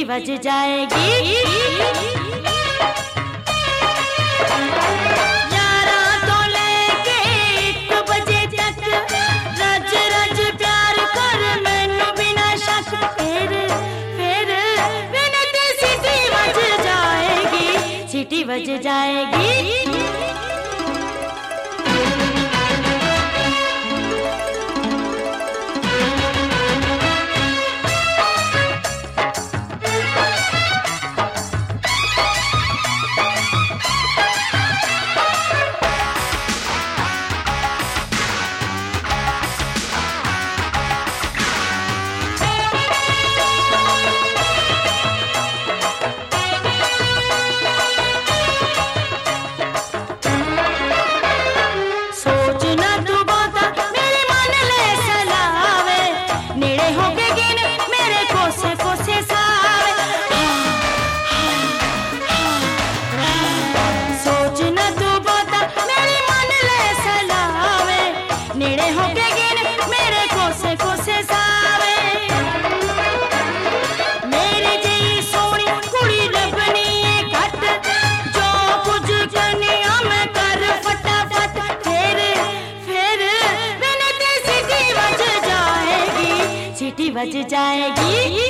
बज जाएगी। 11 तो लेके 1 बजे तक रज रज प्यार कर मैनू बिना शक। फिर बिनती सीटी बज जाएगी, सीटी बज जाएगी। बज जाएगी।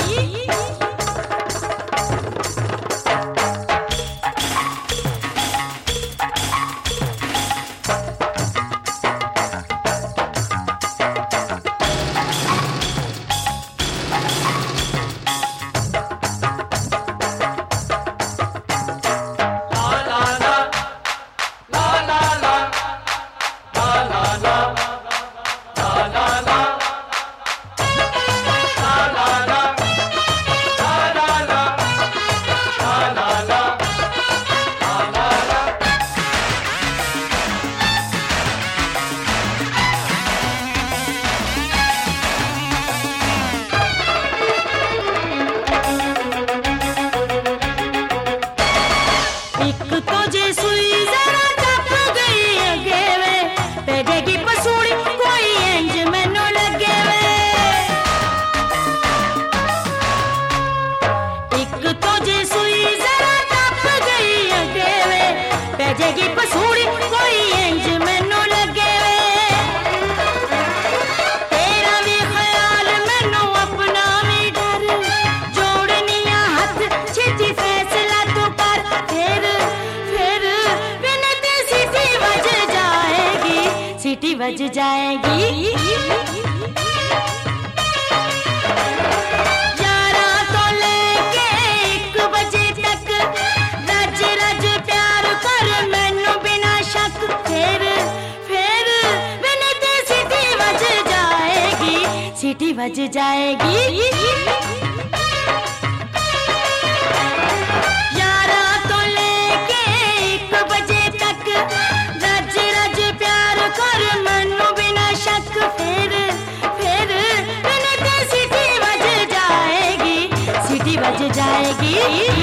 सीटी बज जाएगी। 11 तो लेके 1 बजे तक रज रज प्यार कर मैनू बिना शक। फिर बिनती सीटी बज जाएगी, सीटी बज जाएगी। 11 तो लेके 1 बजे तक रज रज प्यार कर मैनू बिना शक। फिर बिनती सीटी बज जाएगी, सीटी बज जाएगी।